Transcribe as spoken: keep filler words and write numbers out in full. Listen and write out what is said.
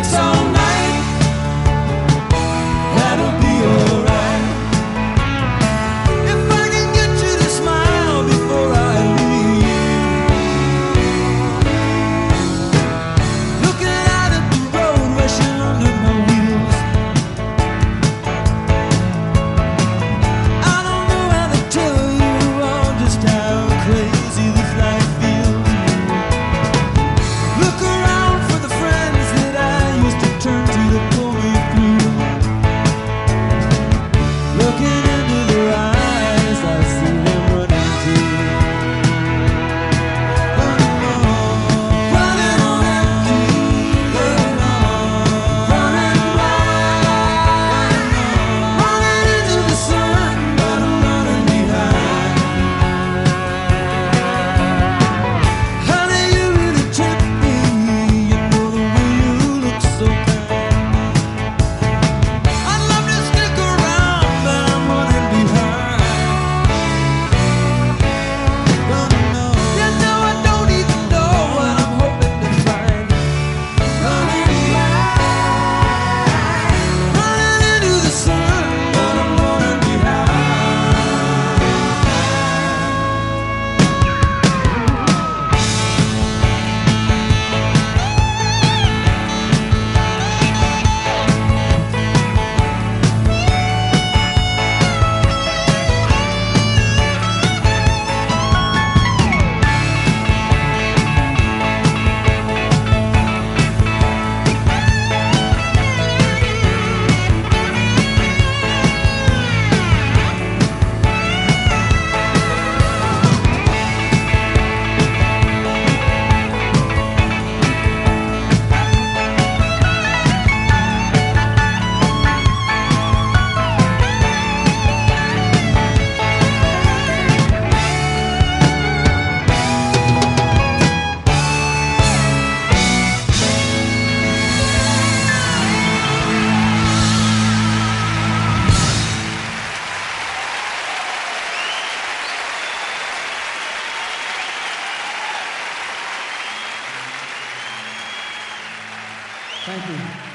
drinks all night. That'll be alright. If I can get you to smile before I leave. Looking out at the road rushing under my wheels. I don't know how to tell you all just how crazy this life feels. Look around for the friends that I used to turn to to pull me through. Looking into their eyes, I see them running too. Running on, running on empty, running on, running wild, running into the sun, but I'm running behind. Honey, you really trip me, you know the way you look so kind. I'd love to stick around, but I'm running behind. Running on, you know I don't even know what I'm hoping to find. Running wild, running into the sun, but I'm running behind. Thank you.